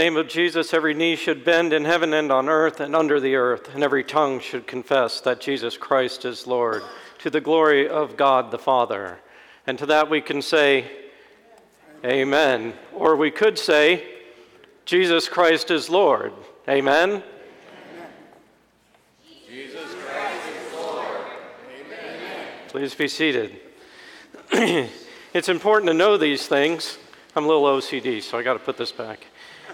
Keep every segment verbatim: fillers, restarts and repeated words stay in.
In the name of Jesus, every knee should bend in heaven and on earth and under the earth, and every tongue should confess that Jesus Christ is Lord, to the glory of God the Father. And to that we can say, Amen. Amen. Or we could say, Jesus Christ is Lord. Amen. Amen. Jesus Christ is Lord. Amen. Please be seated. It's important to know these things. I'm a little O C D, so I got to put this back.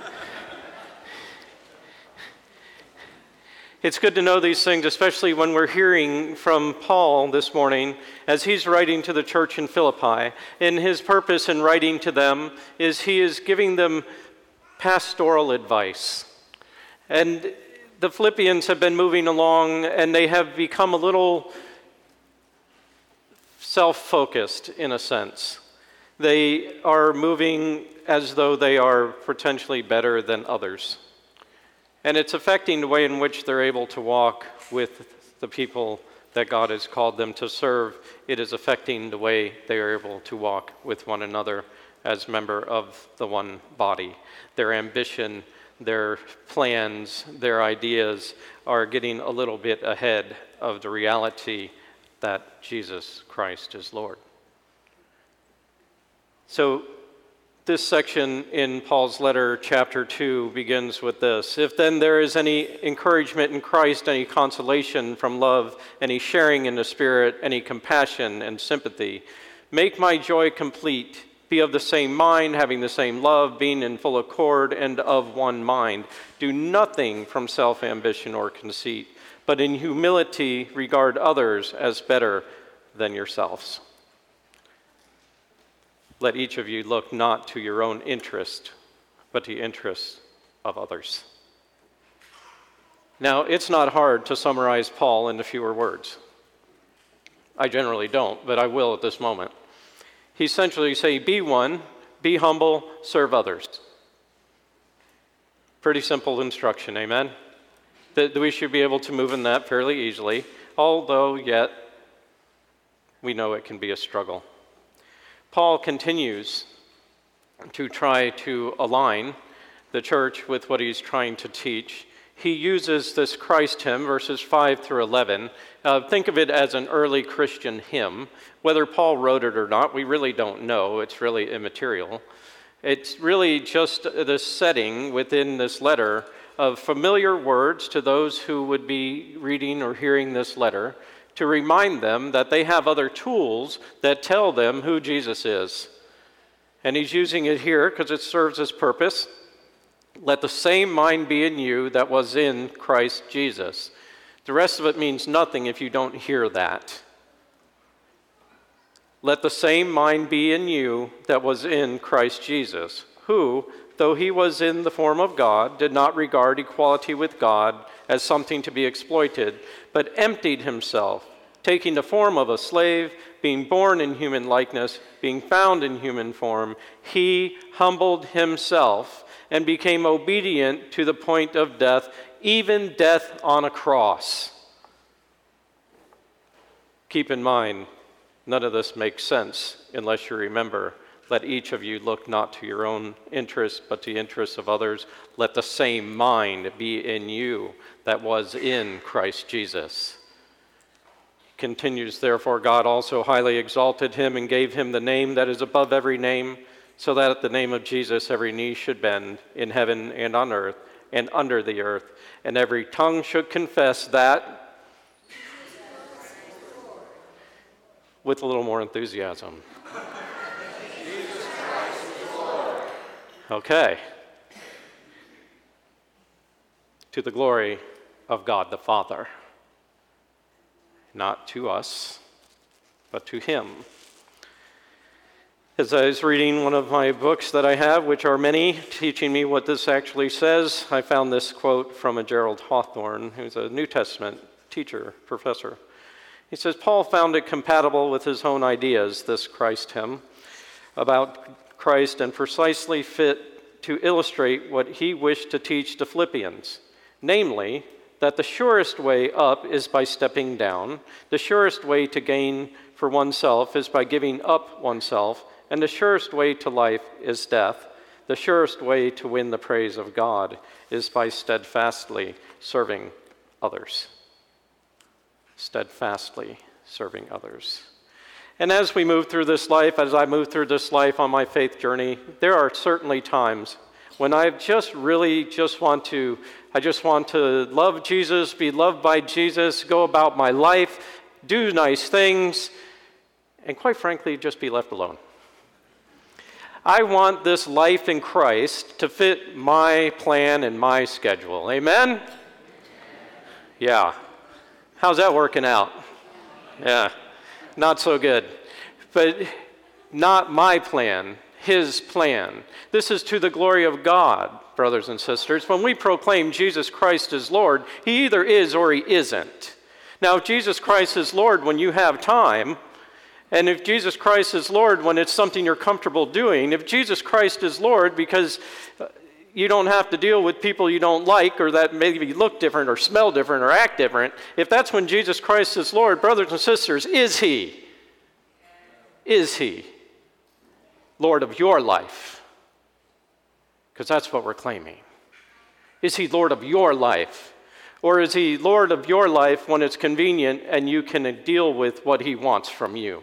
It's good to know these things, especially when we're hearing from Paul this morning as he's writing to the church in Philippi. And his purpose in writing to them is he is giving them pastoral advice. And the Philippians have been moving along, and they have become a little self-focused in a sense. They are moving as though they are potentially better than others. And it's affecting the way in which they're able to walk with the people that God has called them to serve. It is affecting the way they are able to walk with one another as member of the one body. Their ambition, their plans, their ideas are getting a little bit ahead of the reality that Jesus Christ is Lord. So, this section in Paul's letter, chapter two, begins with this. If then there is any encouragement in Christ, any consolation from love, any sharing in the Spirit, any compassion and sympathy, make my joy complete. Be of the same mind, having the same love, being in full accord and of one mind. Do nothing from self-ambition or conceit, but in humility regard others as better than yourselves. Let each of you look not to your own interest, but to the interests of others. Now, it's not hard to summarize Paul into fewer words. I generally don't, but I will at this moment. He essentially say, be one, be humble, serve others. Pretty simple instruction, amen? That we should be able to move in that fairly easily, although yet we know it can be a struggle. Paul continues to try to align the church with what he's trying to teach. He uses this Christ hymn, verses five through eleven. Uh, think of it as an early Christian hymn. Whether Paul wrote it or not, we really don't know. It's really immaterial. It's really just the setting within this letter of familiar words to those who would be reading or hearing this letter, to remind them that they have other tools that tell them who Jesus is. And he's using it here because it serves his purpose. Let the same mind be in you that was in Christ Jesus. The rest of it means nothing if you don't hear that. Let the same mind be in you that was in Christ Jesus, who, though he was in the form of God, did not regard equality with God as something to be exploited, but emptied himself, taking the form of a slave, being born in human likeness, being found in human form. He humbled himself and became obedient to the point of death, even death on a cross. Keep in mind, none of this makes sense unless you remember, let each of you look not to your own interests, but to the interests of others. Let the same mind be in you that was in Christ Jesus. Continues, therefore, God also highly exalted him and gave him the name that is above every name, so that at the name of Jesus every knee should bend in heaven and on earth and under the earth, and every tongue should confess that, with a little more enthusiasm. Okay. To the glory of God the Father. Not to us, but to him. As I was reading one of my books that I have, which are many, teaching me what this actually says, I found this quote from a Gerald Hawthorne, who's a New Testament teacher, professor. He says, Paul found it compatible with his own ideas, this Christ hymn, about Christ, and precisely fit to illustrate what he wished to teach the Philippians, namely, that the surest way up is by stepping down, the surest way to gain for oneself is by giving up oneself, and the surest way to life is death. The surest way to win the praise of God is by steadfastly serving others. Steadfastly serving others. And as we move through this life, as I move through this life on my faith journey, there are certainly times when I just really just want to, I just want to love Jesus, be loved by Jesus, go about my life, do nice things, and quite frankly, just be left alone. I want this life in Christ to fit my plan and my schedule. Amen? Yeah. How's that working out? Yeah. Not so good. But not my plan, his plan. This is to the glory of God, brothers and sisters. When we proclaim Jesus Christ as Lord, he either is or he isn't. Now, if Jesus Christ is Lord when you have time, and if Jesus Christ is Lord when it's something you're comfortable doing, if Jesus Christ is Lord because you don't have to deal with people you don't like or that maybe look different or smell different or act different, if that's when Jesus Christ is Lord, brothers and sisters, is he? Is he Lord of your life? Because that's what we're claiming. Is he Lord of your life? Or is he Lord of your life when it's convenient and you can deal with what he wants from you?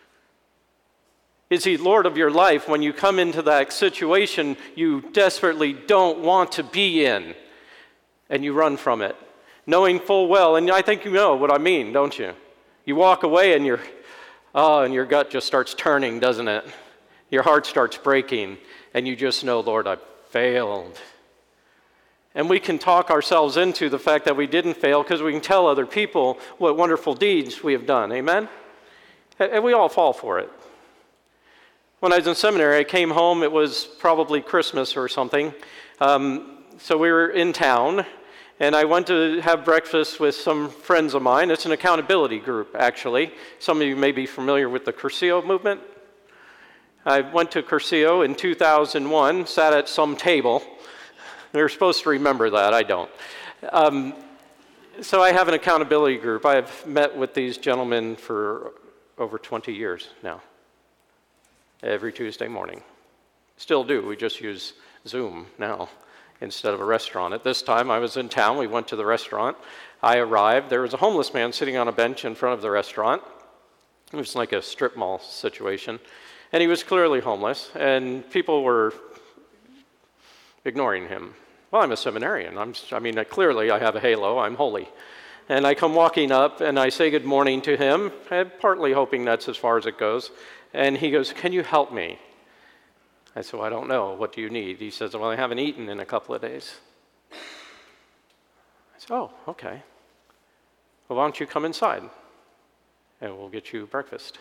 Is he Lord of your life when you come into that situation you desperately don't want to be in and you run from it, knowing full well, and I think you know what I mean, don't you? You walk away and your oh, and your gut just starts turning, doesn't it? Your heart starts breaking, and you just know, Lord, I failed. And we can talk ourselves into the fact that we didn't fail because we can tell other people what wonderful deeds we have done. Amen? And we all fall for it. When I was in seminary, I came home. It was probably Christmas or something. Um, so we were in town, and I went to have breakfast with some friends of mine. It's an accountability group, actually. Some of you may be familiar with the Cursillo movement. I went to Cursillo in two thousand one, sat at some table. We were supposed to remember that. I don't. Um, so I have an accountability group. I've met with these gentlemen for over twenty years now, every Tuesday morning. Still do. We just use Zoom now instead of a restaurant. At this time, I was in town. We went to the restaurant. I arrived. There was a homeless man sitting on a bench in front of the restaurant. It was like a strip mall situation. And he was clearly homeless, and people were ignoring him. Well, I'm a seminarian. I'm, I mean, clearly I have a halo. I'm holy. And I come walking up, and I say good morning to him, partly hoping that's as far as it goes. And he goes, "Can you help me?" I said, "Well, I don't know. What do you need?" He says, "Well, I haven't eaten in a couple of days." I said, "Oh, okay. Well, why don't you come inside, and we'll get you breakfast."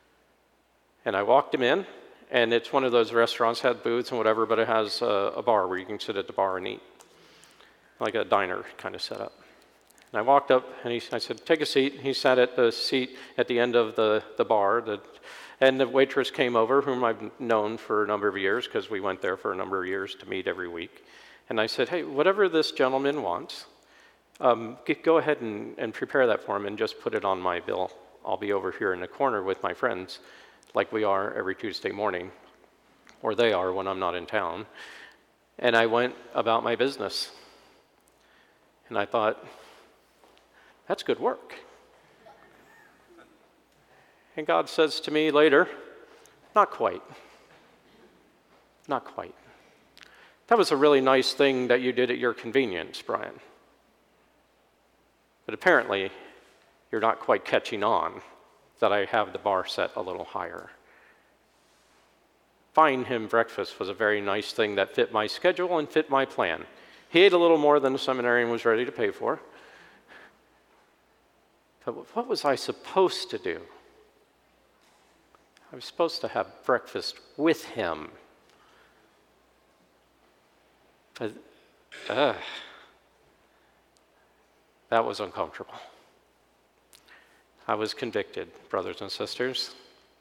And I walked him in, and it's one of those restaurants, had booths and whatever, but it has a, a bar where you can sit at the bar and eat, like a diner kind of setup. And I walked up, and he, I said, "Take a seat." He sat at the seat at the end of the, the bar, the, and the waitress came over, whom I've known for a number of years, because we went there for a number of years to meet every week. And I said, "Hey, whatever this gentleman wants, um, get, go ahead and, and prepare that for him and just put it on my bill. I'll be over here in the corner with my friends, like we are every Tuesday morning, or they are when I'm not in town." And I went about my business. And I thought, that's good work. And God says to me later, "Not quite. Not quite. That was a really nice thing that you did at your convenience, Brian. But apparently, you're not quite catching on that I have the bar set a little higher." Buying him breakfast was a very nice thing that fit my schedule and fit my plan. He ate a little more than the seminarian was ready to pay for. But what was I supposed to do? I was supposed to have breakfast with him. But, uh, that was uncomfortable. I was convicted, brothers and sisters.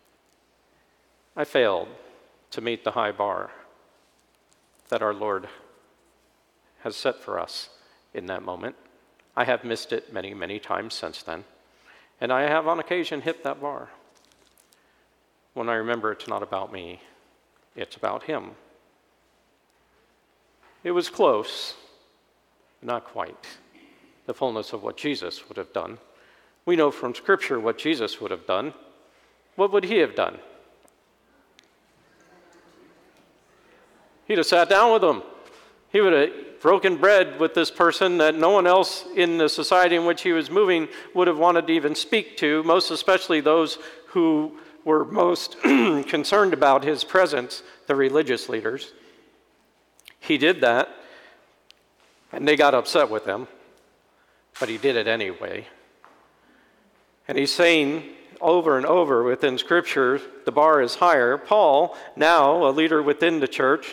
I failed to meet the high bar that our Lord has set for us in that moment. I have missed it many, many times since then. And I have on occasion hit that bar. When I remember it's not about me, it's about him. It was close, not quite the fullness of what Jesus would have done. We know from Scripture what Jesus would have done. What would he have done? He'd have sat down with them. He would have broken bread with this person that no one else in the society in which he was moving would have wanted to even speak to, most especially those who were most concerned about his presence, the religious leaders. He did that, and they got upset with him, but he did it anyway. And he's saying over and over within Scripture, the bar is higher. Paul, now a leader within the church,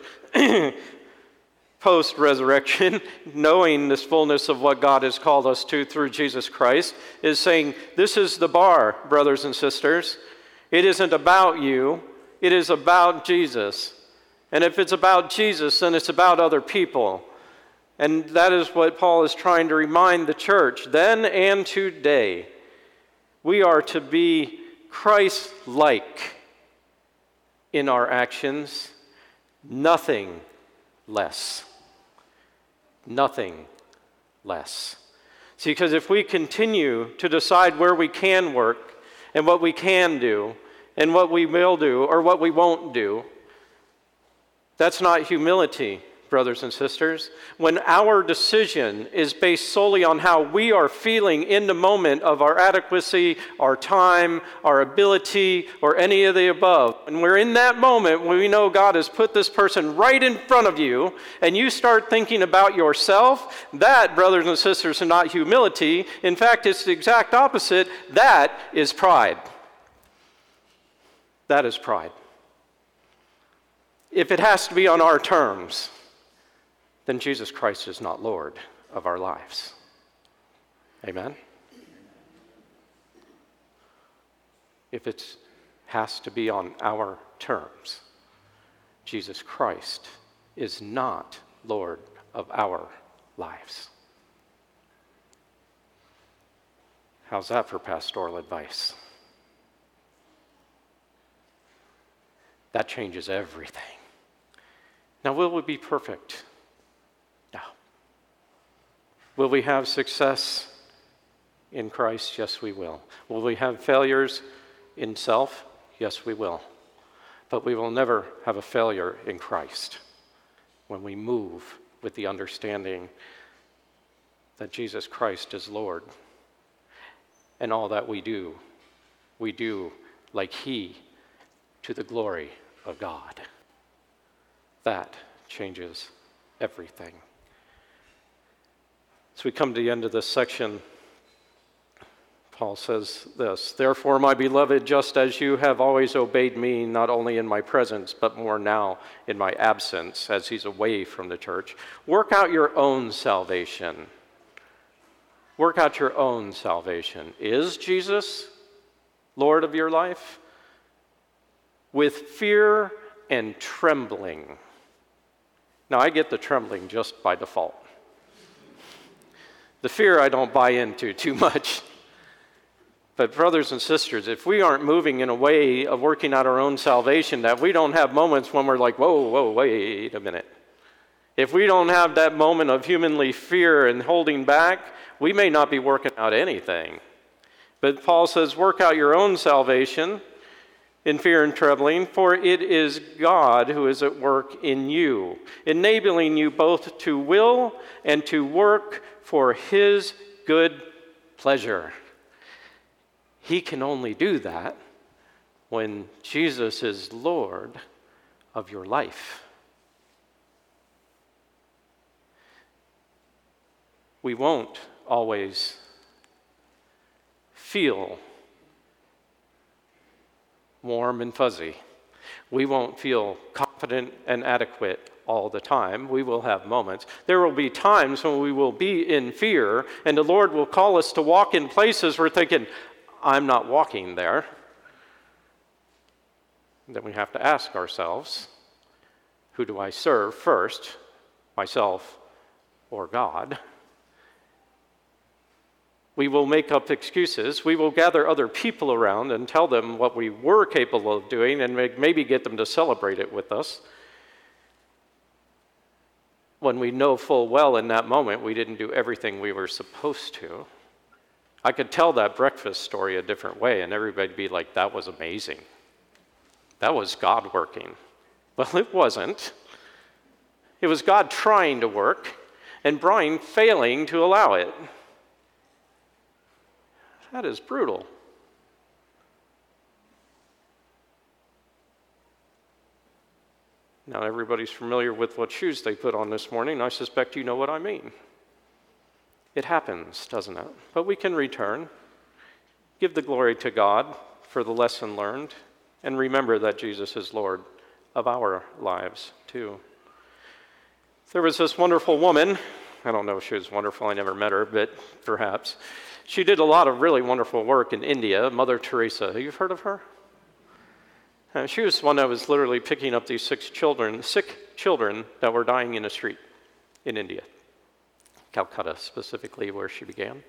post-resurrection, knowing this fullness of what God has called us to through Jesus Christ, is saying, this is the bar, brothers and sisters. It isn't about you. It is about Jesus. And if it's about Jesus, then it's about other people. And that is what Paul is trying to remind the church then and today. We are to be Christ-like in our actions, nothing less. Nothing less. See, because if we continue to decide where we can work and what we can do and what we will do or what we won't do, that's not humility, brothers and sisters. When our decision is based solely on how we are feeling in the moment of our adequacy, our time, our ability, or any of the above, and we're in that moment when we know God has put this person right in front of you, and you start thinking about yourself, that, brothers and sisters, is not humility. In fact, it's the exact opposite. That is pride. That is pride. If it has to be on our terms, then Jesus Christ is not Lord of our lives. Amen? If it has to be on our terms, Jesus Christ is not Lord of our lives. How's that for pastoral advice? That changes everything. Now, will we be perfect? No. Will we have success in Christ? Yes, we will. Will we have failures in self? Yes, we will. But we will never have a failure in Christ when we move with the understanding that Jesus Christ is Lord. And all that we do, we do like He, to the glory of God. That changes everything. As we come to the end of this section, Paul says this, "Therefore, my beloved, just as you have always obeyed me, not only in my presence, but more now in my absence," as he's away from the church, "work out your own salvation." Work out your own salvation. Is Jesus Lord of your life? With fear and trembling. Now, I get the trembling just by default. The fear I don't buy into too much. But brothers and sisters, if we aren't moving in a way of working out our own salvation, that we don't have moments when we're like, whoa, whoa, wait a minute. If we don't have that moment of humanly fear and holding back, we may not be working out anything. But Paul says, work out your own salvation in fear and trembling, for it is God who is at work in you, enabling you both to will and to work for His good pleasure. He can only do that when Jesus is Lord of your life. We won't always feel warm and fuzzy. We won't feel confident and adequate all the time. We will have moments. There will be times when we will be in fear, and the Lord will call us to walk in places we're thinking, I'm not walking there. Then we have to ask ourselves, who do I serve first, myself or God? We will make up excuses. We will gather other people around and tell them what we were capable of doing and maybe get them to celebrate it with us. when we know full well in that moment we didn't do everything we were supposed to. I could tell that breakfast story a different way, and everybody'd be like, that was amazing. That was God working. Well, it wasn't. It was God trying to work, and Brian failing to allow it. That is brutal. Now, everybody's familiar with what shoes they put on this morning. I suspect you know what I mean. It happens, doesn't it? But we can return, give the glory to God for the lesson learned, and remember that Jesus is Lord of our lives, too. There was this wonderful woman. I don't know if she was wonderful. I never met her, but perhaps. She did a lot of really wonderful work in India, Mother Teresa. Have you heard of her? Uh, she was one that was literally picking up these six children, sick children that were dying in the street in India. Calcutta, specifically, where she began.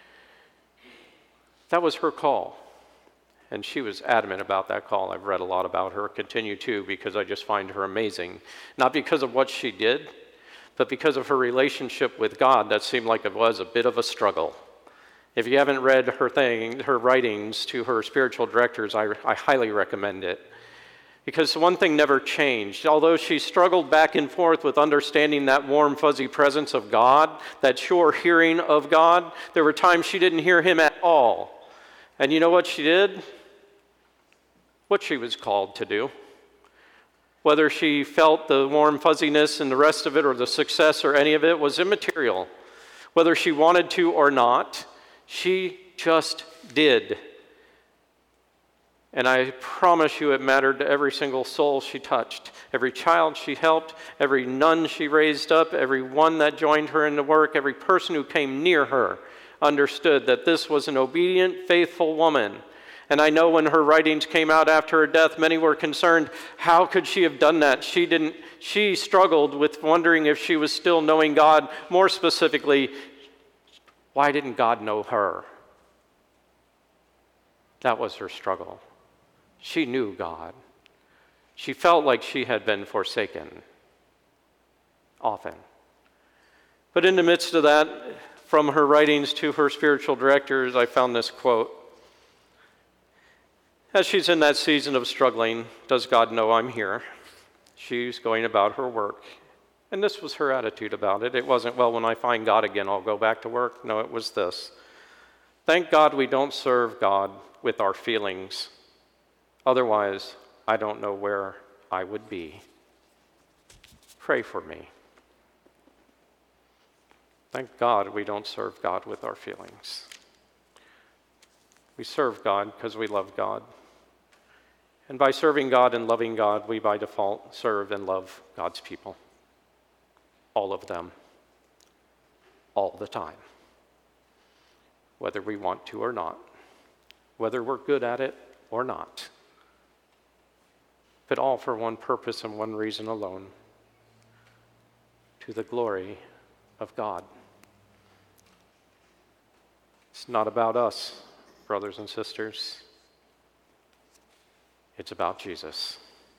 That was her call, and she was adamant about that call. I've read a lot about her, continue to, because I just find her amazing. Not because of what she did, but because of her relationship with God that seemed like it was a bit of a struggle. If you haven't read her thing, her writings to her spiritual directors, I, I highly recommend it. Because one thing never changed. Although she struggled back and forth with understanding that warm, fuzzy presence of God, that sure hearing of God, there were times she didn't hear him at all. And you know what she did? What she was called to do. Whether she felt the warm fuzziness and the rest of it, or the success or any of it, was immaterial. Whether she wanted to or not, she just did. And I promise you it mattered to every single soul she touched, every child she helped, every nun she raised up, every one that joined her in the work, every person who came near her understood that this was an obedient, faithful woman. And I know when her writings came out after her death, many were concerned, how could she have done that? She didn't. She struggled with wondering if she was still knowing God. More specifically, why didn't God know her? That was her struggle. She knew God. She felt like she had been forsaken, often. But in the midst of that, from her writings to her spiritual directors, I found this quote. As she's in that season of struggling, does God know I'm here? She's going about her work. And this was her attitude about it. It wasn't, well, when I find God again, I'll go back to work. No, it was this. Thank God we don't serve God with our feelings. Otherwise, I don't know where I would be. Pray for me. Thank God we don't serve God with our feelings. We serve God because we love God. And by serving God and loving God, we by default serve and love God's people. All of them. All the time. Whether we want to or not. Whether we're good at it or not. But all for one purpose and one reason alone. To the glory of God. It's not about us, brothers and sisters. It's about Jesus.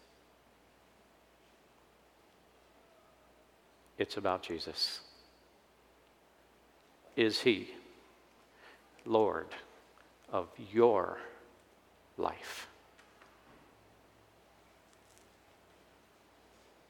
It's about Jesus. Is he Lord of your life?